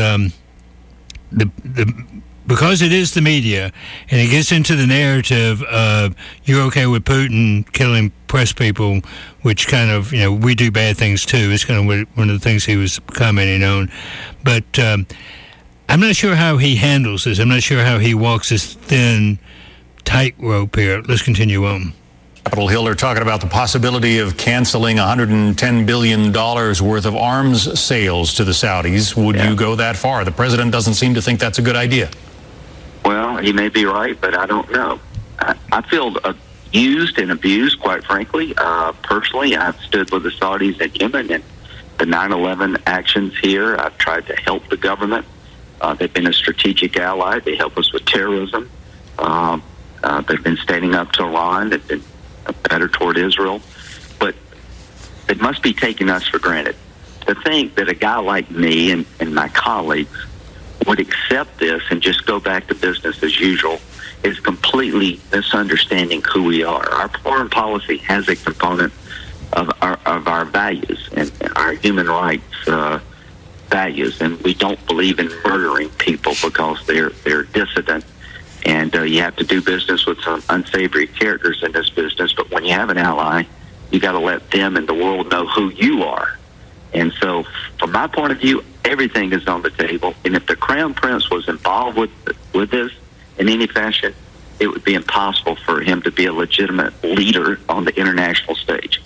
because it is the media, and it gets into the narrative of you're okay with Putin killing press people, which kind of, we do bad things too. It's kind of one of the things he was commenting on. But I'm not sure how he handles this. I'm not sure how he walks this thin tightrope here. Let's continue on. Capitol Hill are talking about the possibility of canceling $110 billion worth of arms sales to the Saudis. Would you go that far? The president doesn't seem to think that's a good idea. Well, he may be right, but I don't know. I feel used and abused, quite frankly. Personally, I've stood with the Saudis in Yemen and the 9/11 actions here. I've tried to help the government. They've been a strategic ally. They help us with terrorism. They've been standing up to Iran. They've been better toward Israel. But it must be taking us for granted. To think that a guy like me and my colleagues would accept this and just go back to business as usual is completely misunderstanding who we are. Our foreign policy has a component of our values and our human rights values, and we don't believe in murdering people because they're dissident. And you have to do business with some unsavory characters in this business. But when you have an ally, you got to let them and the world know who you are. And so, from my point of view, everything is on the table. And if the Crown Prince was involved with this in any fashion, it would be impossible for him to be a legitimate leader on the international stage.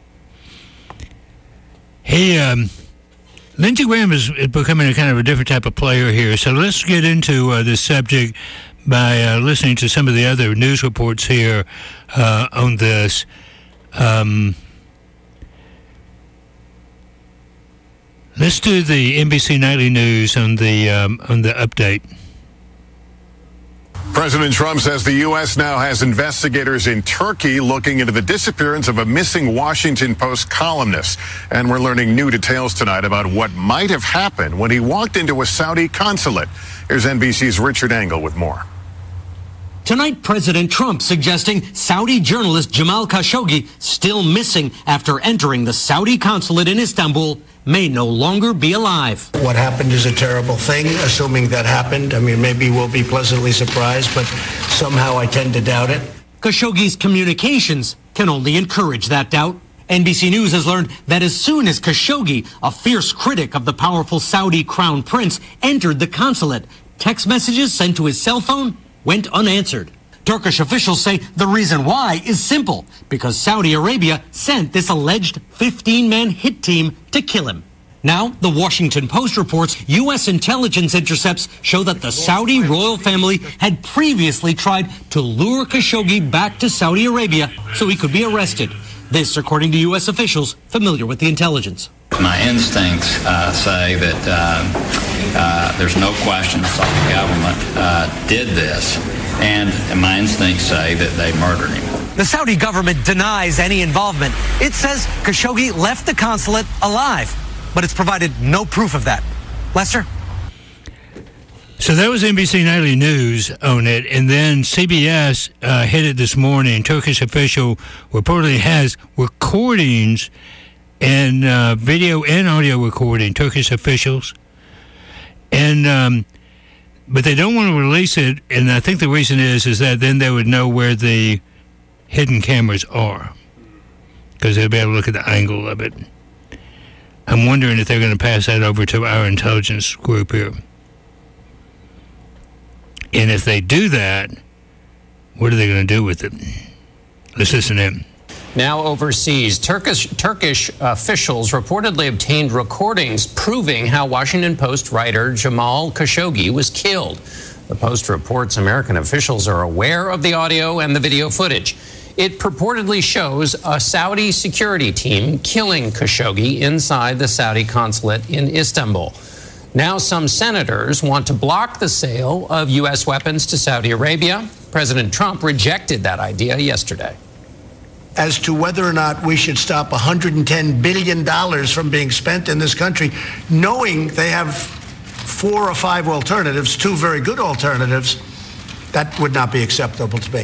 Hey, Lindsey Graham is becoming a kind of a different type of player here. So let's get into this subject by listening to some of the other news reports here on this. Let's do the NBC Nightly News on the update. President Trump says the U.S. now has investigators in Turkey looking into the disappearance of a missing Washington Post columnist. And we're learning new details tonight about what might have happened when he walked into a Saudi consulate. Here's NBC's Richard Engel with more. Tonight, President Trump suggesting Saudi journalist Jamal Khashoggi, still missing after entering the Saudi consulate in Istanbul, may no longer be alive. What happened is a terrible thing, assuming that happened. I mean, maybe we'll be pleasantly surprised, but somehow I tend to doubt it. Khashoggi's communications can only encourage that doubt. NBC News has learned that as soon as Khashoggi, a fierce critic of the powerful Saudi crown prince, entered the consulate, text messages sent to his cell phone went unanswered. Turkish officials say the reason why is simple, because Saudi Arabia sent this alleged 15-man hit team to kill him. Now, the Washington Post reports U.S. intelligence intercepts show that the Saudi royal family had previously tried to lure Khashoggi back to Saudi Arabia so he could be arrested. This, according to U.S. officials familiar with the intelligence. My instincts say that there's no question the Saudi government did this, and my instincts say that they murdered him. The Saudi government denies any involvement. It says Khashoggi left the consulate alive, but it's provided no proof of that. Lester? So that was NBC Nightly News on it, and then CBS hit it this morning. Turkish official reportedly has recordings and video and audio recording, Turkish officials. And but they don't want to release it, and I think the reason is that then they would know where the hidden cameras are, because they'll be able to look at the angle of it. I'm wondering if they're going to pass that over to our intelligence group here. And if they do that, what are they going to do with it? Let's listen in. Now overseas, Turkish officials reportedly obtained recordings proving how Washington Post writer Jamal Khashoggi was killed. The Post reports American officials are aware of the audio and the video footage. It purportedly shows a Saudi security team killing Khashoggi inside the Saudi consulate in Istanbul. Now some senators want to block the sale of U.S. weapons to Saudi Arabia. President Trump rejected that idea yesterday. As to whether or not we should stop $110 billion from being spent in this country, knowing they have 4 or 5 alternatives, 2 very good alternatives, that would not be acceptable to me.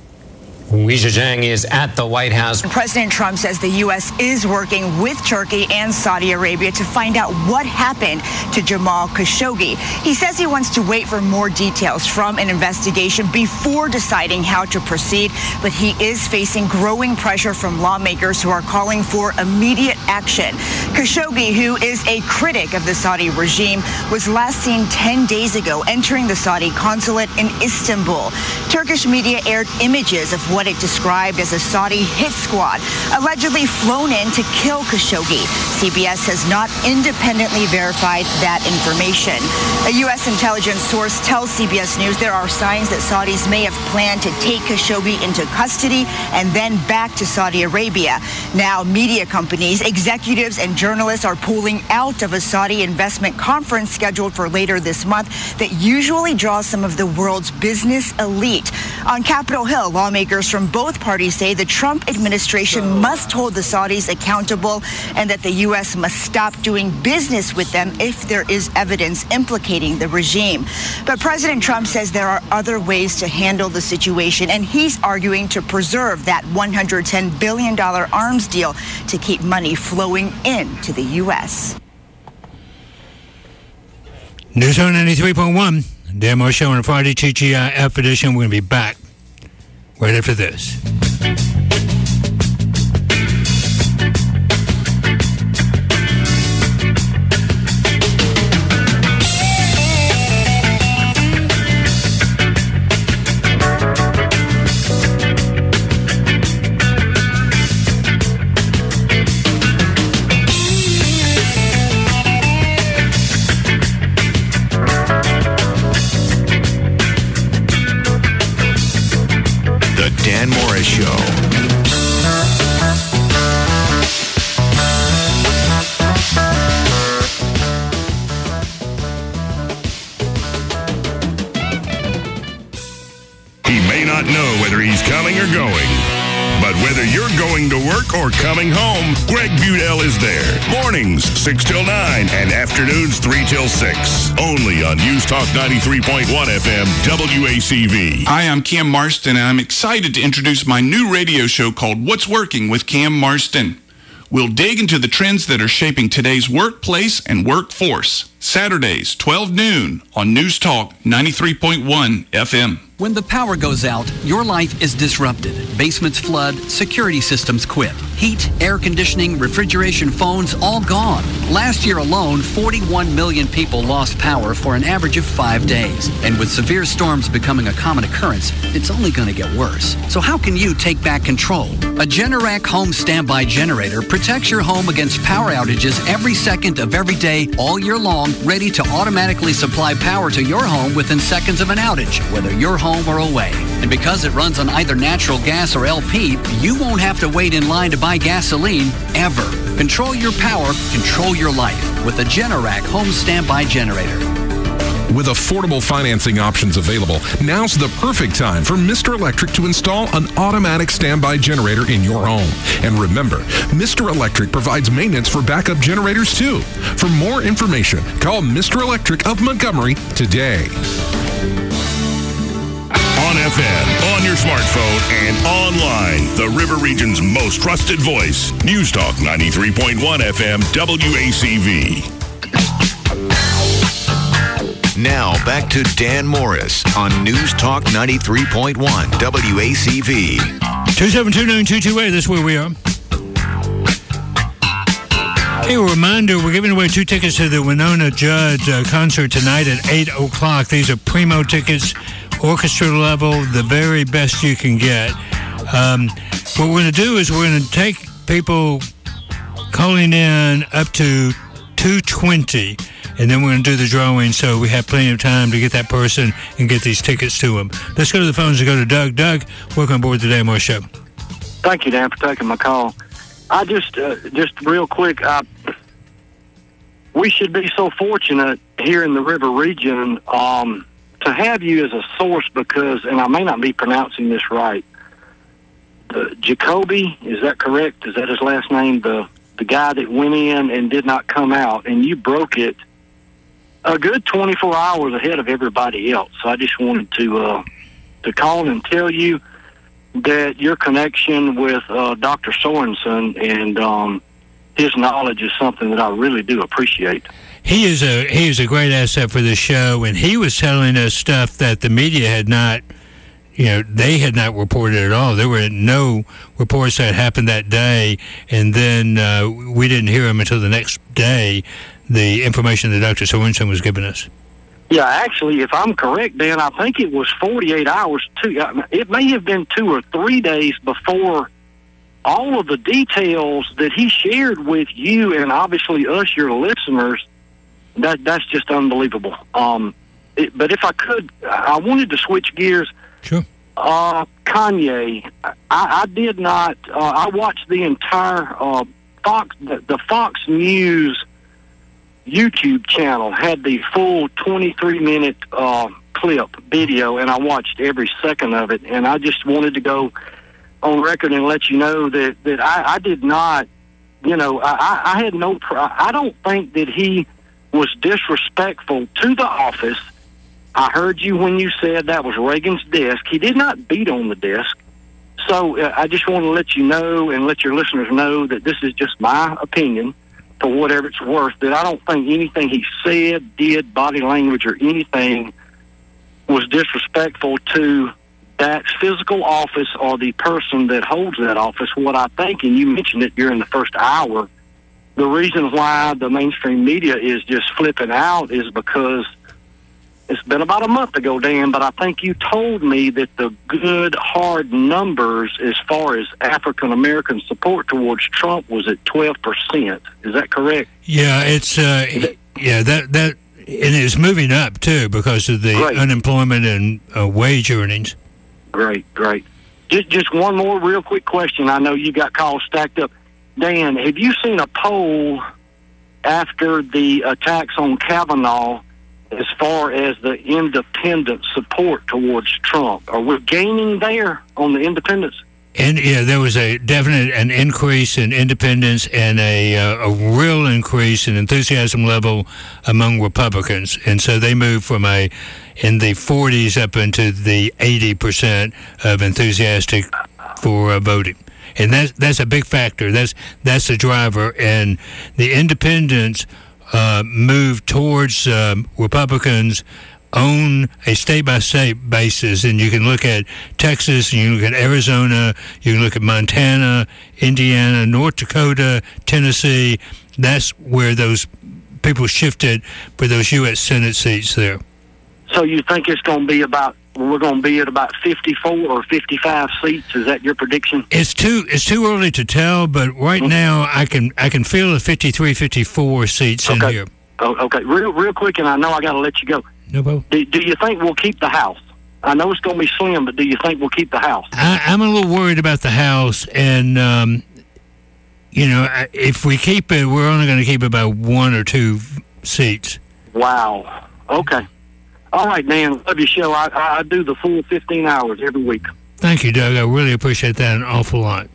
Weijia Zhang is at the White House. President Trump says the U.S. is working with Turkey and Saudi Arabia to find out what happened to Jamal Khashoggi. He says he wants to wait for more details from an investigation before deciding how to proceed, but he is facing growing pressure from lawmakers who are calling for immediate action. Khashoggi, who is a critic of the Saudi regime, was last seen 10 days ago entering the Saudi consulate in Istanbul. Turkish media aired images of what it described as a Saudi hit squad allegedly flown in to kill Khashoggi. CBS has not independently verified that information. A U.S. intelligence source tells CBS News there are signs that Saudis may have planned to take Khashoggi into custody and then back to Saudi Arabia. Now, media companies, executives, and journalists are pulling out of a Saudi investment conference scheduled for later this month that usually draws some of the world's business elite. On Capitol Hill, lawmakers from both parties say the Trump administration must hold the Saudis accountable and that the U.S. must stop doing business with them if there is evidence implicating the regime. But President Trump says there are other ways to handle the situation, and he's arguing to preserve that $110 billion arms deal to keep money flowing into the U.S. News on 93.1. Dan Moore Show on a Friday, TGIF edition. We're going to be back right after this. Dan Morris Show. He may not know whether he's coming or going, but whether you're going to work or coming home, Greg Budell is there. Mornings, 6 till 9, and afternoons, 3 till 6. Only on News Talk 93.1 FM, WACV. Hi, I'm Cam Marston, and I'm excited to introduce my new radio show called What's Working with Cam Marston. We'll dig into the trends that are shaping today's workplace and workforce. Saturdays, 12 noon on News Talk 93.1 FM. When the power goes out, your life is disrupted. Basements flood, security systems quit. Heat, air conditioning, refrigeration, phones, all gone. Last year alone, 41 million people lost power for an average of 5 days. And with severe storms becoming a common occurrence, it's only going to get worse. So how can you take back control? A Generac home standby generator protects your home against power outages every second of every day, all year long, ready to automatically supply power to your home within seconds of an outage, whether you're home or away. And because it runs on either natural gas or LP, you won't have to wait in line to buy gasoline ever. Control your power, control your life with a Generac home standby generator. With affordable financing options available, now's the perfect time for Mr. Electric to install an automatic standby generator in your home. And remember, Mr. Electric provides maintenance for backup generators too. For more information, call Mr. Electric of Montgomery today. On FM, on your smartphone, and online. The River Region's most trusted voice. News Talk 93.1 FM WACV. Now back to Dan Morris on News Talk 93.1 WACV. 2729228, that's where we are. Hey, a reminder, we're giving away 2 tickets to the Winona Judd concert tonight at 8 o'clock. These are primo tickets, orchestra level, the very best you can get. What we're going to do is we're going to take people calling in up to 220, and then we're going to do the drawing so we have plenty of time to get that person and get these tickets to them. Let's go to the phones and go to Doug. Doug, welcome aboard the Dan Morris Show. Thank you, Dan, for taking my call. I just real quick, we should be so fortunate here in the River Region to have you as a source because, and I may not be pronouncing this right, Jacoby, is that correct? Is that his last name? The guy that went in and did not come out, and you broke it a good 24 hours ahead of everybody else. So I just wanted to call and tell you that your connection with Dr. Sorensen and his knowledge is something that I really do appreciate. He is a great asset for the show, and he was telling us stuff that the media had not, they had not reported at all. There were no reports that happened that day, and then we didn't hear him until the next day, the information that Dr. Sorensen was giving us. Yeah, actually, if I'm correct, Dan, I think it was 48 hours, too. It may have been 2 or 3 days before all of the details that he shared with you and obviously us, your listeners. That's just unbelievable. But if I could, I wanted to switch gears. Sure. Kanye, I did not. I watched the entire the Fox News YouTube channel had the full 23-minute clip video, and I watched every second of it. And I just wanted to go on record and let you know that I did not. I had no. I don't think that he was disrespectful to the office. I heard you when you said that was Reagan's desk. He did not beat on the desk. So I just want to let you know and let your listeners know that this is just my opinion, for whatever it's worth, that I don't think anything he said, did, body language, or anything was disrespectful to that physical office or the person that holds that office. What I think, and you mentioned it during the first hour, the reason why the mainstream media is just flipping out is because it's been about a month ago, Dan, but I think you told me that the good, hard numbers as far as African-American support towards Trump was at 12%. Is that correct? Yeah, it's that and it's moving up, too, because of the unemployment and wage earnings. Great. Just one more real quick question. I know you got calls stacked up. Dan, have you seen a poll after the attacks on Kavanaugh as far as the independent support towards Trump? Are we gaining there on the independents? And there was a definite an increase in independents and a real increase in enthusiasm level among Republicans, and so they moved from in the 40s up into the 80% of enthusiastic for voting. And that's a big factor. That's the driver. And the independents move towards Republicans on a state-by-state basis, and you can look at Texas, and you can look at Arizona, you can look at Montana, Indiana, North Dakota, Tennessee. That's where those people shifted for those U.S. Senate seats there. So you think it's going to be we're going to be at about 54 or 55 seats? Is that your prediction? It's too early to tell, but right now I can feel the 53, 54 seats in here. Oh, okay, real quick, and I know I got to let you go. No problem. Do you think we'll keep the House? I know it's going to be slim, but do you think we'll keep the House? I'm a little worried about the House, and if we keep it, we're only going to keep about 1 or 2 seats. Wow. Okay. All right, Dan. Love your show. I do the full 15 hours every week. Thank you, Doug. I really appreciate that an awful lot.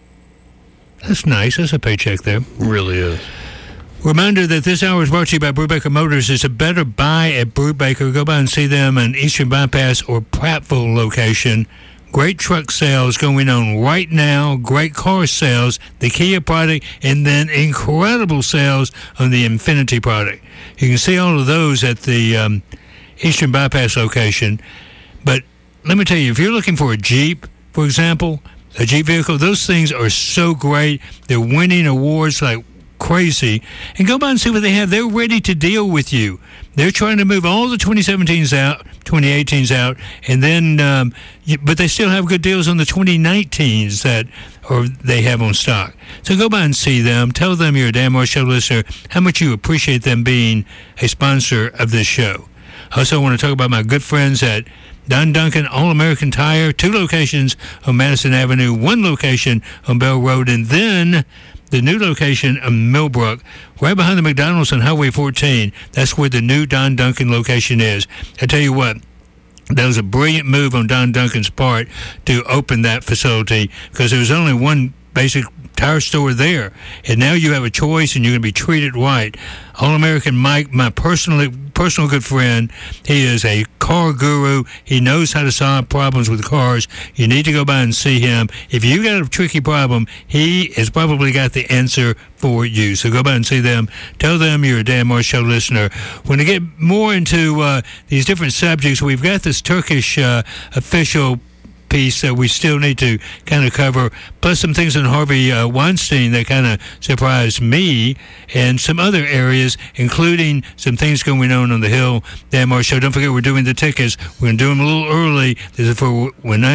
That's nice. That's a paycheck there. Really is. Reminder that this hour is brought to you by Brubaker Motors. It's a better buy at Brubaker. Go by and see them in Eastern Bypass or Prattville location. Great truck sales going on right now. Great car sales, the Kia product, and then incredible sales on the Infiniti product. You can see all of those at the Eastern Bypass location. But let me tell you, if you're looking for a Jeep, for example, a Jeep vehicle, those things are so great. They're winning awards like crazy. And go by and see what they have. They're ready to deal with you. They're trying to move all the 2017s out, 2018s out, and then, but they still have good deals on the 2019s that they have on stock. So go by and see them. Tell them you're a Dan Morris Show listener, how much you appreciate them being a sponsor of this show. I also want to talk about my good friends at Don Duncan All-American Tire, 2 locations on Madison Avenue, 1 location on Bell Road, and then the new location in Millbrook, right behind the McDonald's on Highway 14. That's where the new Don Duncan location is. I tell you what, that was a brilliant move on Don Duncan's part to open that facility because there was only one basic tire store there. And now you have a choice and you're going to be treated right. All-American Mike, my personal good friend, he is a car guru. He knows how to solve problems with cars. You need to go by and see him. If you got a tricky problem, he has probably got the answer for you. So go by and see them. Tell them you're a Dan Morris Show listener. When we get more into these different subjects, we've got this Turkish official piece that we still need to kind of cover, plus some things on Harvey Weinstein that kind of surprised me, and some other areas, including some things going on the Hill Dan Morris Show. Don't forget, we're doing the tickets. We're going to do them a little early. This is for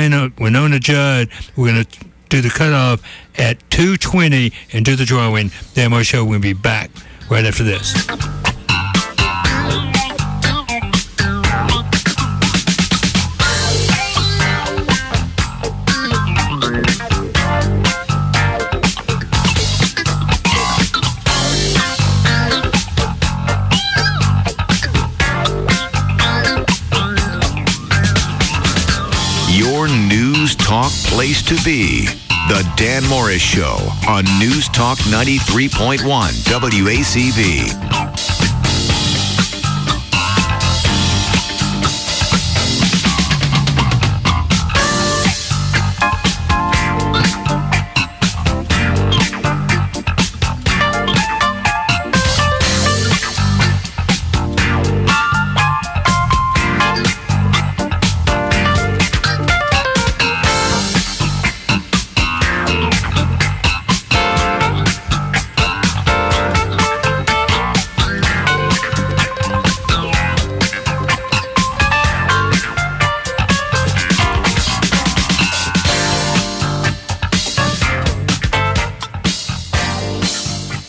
Winona Judd. We're going to do the cutoff at 2:20 and do the drawing. Dan Morris Show will be back right after this. Your News Talk place to be. The Dan Morris Show on News Talk 93.1 WACV.